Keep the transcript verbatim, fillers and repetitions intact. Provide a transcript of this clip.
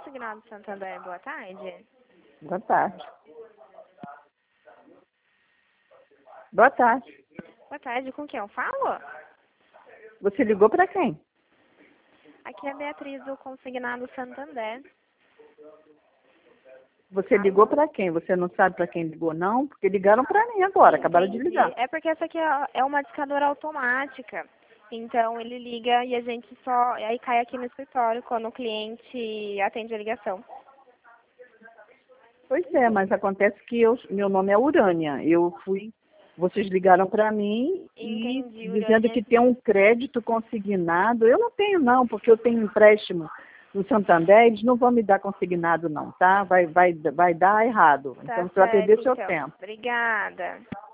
Consignado Santander, boa tarde. Boa tarde. Boa tarde. Boa tarde, com quem eu falo? Você ligou para quem? Aqui é a Beatriz do Consignado Santander. Você ligou para quem? Você não sabe para quem ligou, não? Porque ligaram para mim agora, acabaram de Entendi. ligar. É porque essa aqui é é uma discadora automática. Então ele liga e a gente só. Aí cai aqui no escritório quando o cliente atende a ligação. Pois é, mas acontece que eu, meu nome é Urânia. Eu fui, vocês ligaram para mim e Entendi, dizendo Urânia. que tem um crédito consignado. Eu não tenho não, porque eu tenho empréstimo no Santander, eles não vão me dar consignado não, tá? Vai, vai, vai dar errado. Tá Então você vai perder certo, seu então. tempo. Obrigada.